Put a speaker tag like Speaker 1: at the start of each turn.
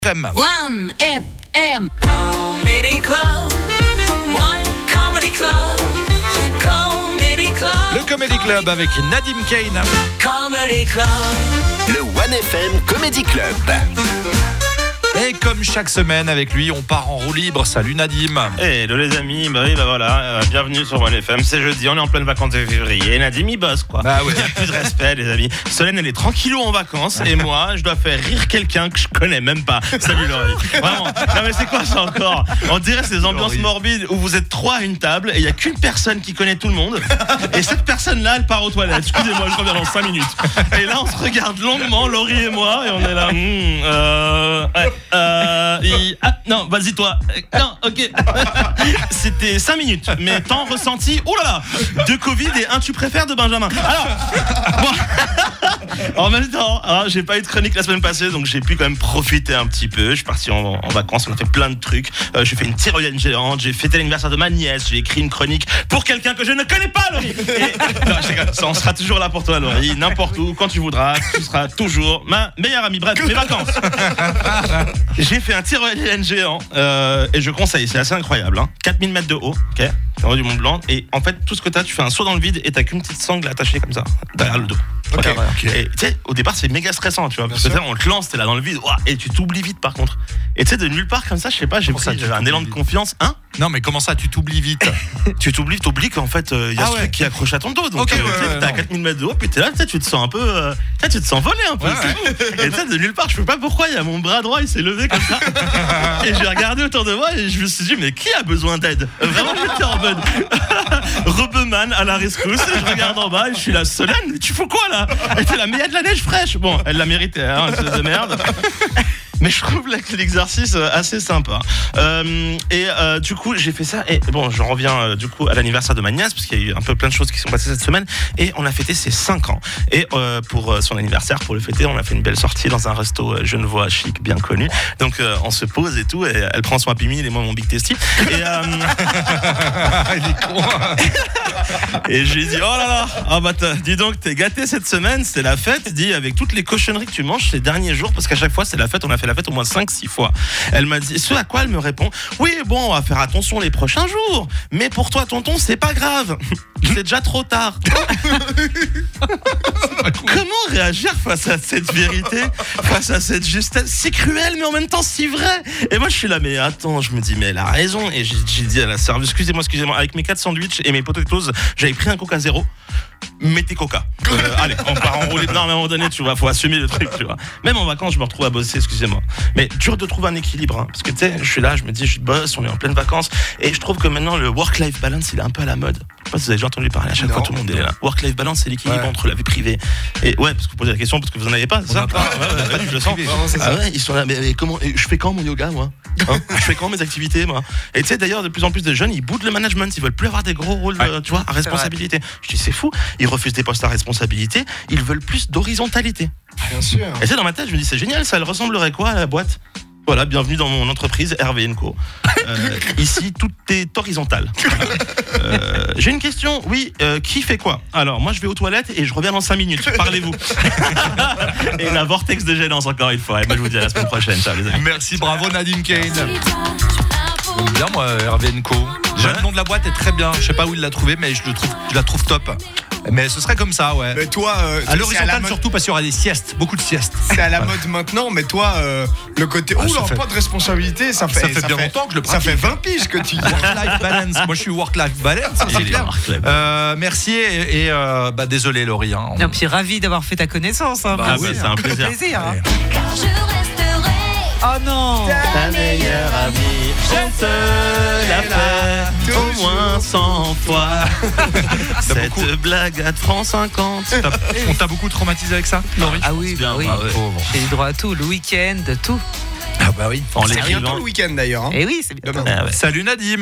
Speaker 1: One FM Comedy Club. One Comedy Club. Comedy Club.
Speaker 2: Le Comedy Club avec Nadim Kane.
Speaker 1: Comedy Club.
Speaker 3: Le One FM Comedy Club.
Speaker 2: Et comme chaque semaine avec lui, on part en roue libre. Salut Nadim.
Speaker 4: Hello les amis, voilà, bienvenue sur One FM, c'est jeudi, on est en pleine vacances de février, Nadim il bosse quoi.
Speaker 2: Bah ouais.
Speaker 4: Il y a plus de respect les amis. Solène elle est tranquillou en vacances et moi je dois faire rire quelqu'un que je connais même pas. Salut Laurie. Vraiment, non mais c'est quoi ça encore? On dirait ces ambiances morbides où vous êtes trois à une table et il y a qu'une personne qui connaît tout le monde et cette personne là elle part aux toilettes, excusez-moi je reviens dans 5 minutes. Et là on se regarde longuement, Laurie et moi, et on est là, non, vas-y toi. Non, ok. C'était 5 minutes, mais temps ressenti, oh là là, de Covid et un tu préfères de Benjamin. Alors, bon, en même temps, j'ai pas eu de chronique la semaine passée, donc j'ai pu quand même profiter un petit peu. Je suis parti en vacances, on a fait plein de trucs. J'ai fait une tyrolienne géante, j'ai fêté l'anniversaire de ma nièce, j'ai écrit une chronique pour quelqu'un que je ne connais pas, Laurie. Non, on sera toujours là pour toi, Laurie. N'importe où, quand tu voudras, tu seras toujours ma meilleure amie. Bref, mes vacances. J'ai fait un tyrolienne géant et je conseille, c'est assez incroyable, 4000 mètres de haut, ok, en haut du Mont Blanc, et en fait tout ce que t'as, tu fais un saut dans le vide et t'as qu'une petite sangle attachée comme ça derrière le dos.
Speaker 2: Okay.
Speaker 4: Et tu sais, au départ c'est méga stressant, tu vois, parce que on te lance, t'es là dans le vide, et tu t'oublies vite par contre. Et tu sais, de nulle part comme ça, je sais pas, j'ai un élan de confiance,
Speaker 2: Non mais comment ça, tu t'oublies vite?
Speaker 4: Tu t'oublies qu'en fait il y a ce truc qui accroche à ton dos, donc t'es à 4000 mètres de haut, puis t'es là, tu te sens un peu, tu te sens voler un peu, et tu sais, de nulle part, je sais pas pourquoi, il y a mon bras droit, il s'est levé comme ça, et j'ai regardé autour de moi et je me suis dit, mais qui a besoin d'aide? Vraiment, j'étais en mode Rubeman à la rescousse, et je regarde en bas et je suis là, Solène, tu fais quoi là? Elle était là, mais il y a de la neige fraîche. Bon, elle l'a mérité, espèce de merde. Mais je trouve l'exercice assez sympa. Du coup, j'ai fait ça. Et bon, je reviens du coup à l'anniversaire de ma nièce, parce qu'il y a eu un peu plein de choses qui sont passées cette semaine. Et on a fêté ses 5 ans. Et pour son anniversaire, pour le fêter, on a fait une belle sortie dans un resto genevois chic, bien connu. Donc on se pose et tout. Et elle prend son Happy Meal et moi mon Big Tasty. Et
Speaker 2: Il est con.
Speaker 4: et je lui ai dit, oh là là, dis donc, t'es gâté cette semaine, c'est la fête, dis, avec toutes les cochonneries que tu manges ces derniers jours, parce qu'à chaque fois c'est la fête, on a fait la fête au moins 5-6 fois. Elle m'a dit, ce à quoi elle me répond, oui bon, on va faire attention les prochains jours, mais pour toi tonton c'est pas grave, c'est déjà trop tard. Comment réagir face à cette vérité, face à cette justesse si cruelle mais en même temps si vraie? Et moi je suis là, mais attends, je me dis, mais elle a raison. Et j'ai dit à la serveuse, excusez-moi, avec mes 4 sandwichs et mes potatoes, j'avais pris un Coca Zéro. Mettez Coca. Allez, on part en roue libre. Non, mais à un moment donné, tu vois, faut assumer le truc, tu vois. Même en vacances, je me retrouve à bosser, excusez-moi. Mais dur de trouver un équilibre, parce que tu sais, je suis là, je me dis, je bosse, on est en pleine vacances, et je trouve que maintenant le work-life balance, il est un peu à la mode. Je sais pas si vous avez déjà entendu parler, à chaque fois tout le monde est là. Work-life balance, c'est l'équilibre entre la vie privée. Et ouais, parce que vous posez la question, parce que vous en avez pas, c'est ça? Je le sens. Ah ouais, ils sont là, mais comment, je fais quand mon yoga, moi? Je fais quand mes activités, moi? Et tu sais, d'ailleurs, de plus en plus de jeunes, ils boudent le management, ils veulent plus avoir des gros rôles, tu vois, à responsabilité. Je dis, c'est fou, ils refusent des postes à responsabilité, ils veulent plus d'horizontalité.
Speaker 5: Bien sûr.
Speaker 4: Et c'est dans ma tête, je me dis, c'est génial, ça, elle ressemblerait quoi à la boîte? Voilà, bienvenue dans mon entreprise Hervé & Co. Ici, tout est horizontal. J'ai une question, oui, qui fait quoi? Alors, moi, je vais aux toilettes et je reviens dans 5 minutes. Parlez-vous. Et la vortex de gênance, encore une fois. Et moi, je vous dis à la semaine prochaine. Ciao, les amis.
Speaker 2: Merci, bravo Nadim Kane. J'aime bien moi, Hervé & Co. Déjà, le nom de la boîte est très bien. Je sais pas où il l'a trouvé, mais je la trouve top. Mais ce serait comme ça, ouais.
Speaker 5: Mais toi,
Speaker 2: à l'horizontale surtout, parce qu'il y aura des siestes, beaucoup de siestes.
Speaker 5: C'est à la mode maintenant, mais toi, le côté pas de responsabilité, ça fait
Speaker 2: bien longtemps que je le pratique.
Speaker 5: Ça fait 20 piges que tu dis.
Speaker 2: Work-life balance. Moi, je suis work-life balance. C'est clair. Merci et désolé, Laurie.
Speaker 6: Non, puis ravi d'avoir fait ta connaissance.
Speaker 4: Bah oui, c'est un plaisir.
Speaker 1: Car je resterai.
Speaker 6: Oh non,
Speaker 4: Ta meilleure amie, je te la fais au moins 100 fois. Cette blague à francs 50.
Speaker 2: On t'a beaucoup traumatisé avec ça, Laurie?
Speaker 6: Ah oui,
Speaker 4: bien,
Speaker 6: oui. J'ai eu droit à tout, le week-end, tout.
Speaker 2: Ah bah oui.
Speaker 4: En
Speaker 5: C'est
Speaker 4: l'écrivant.
Speaker 5: bientôt le week-end d'ailleurs.
Speaker 6: Et oui, c'est bien.
Speaker 5: Demain.
Speaker 2: Salut Nadim.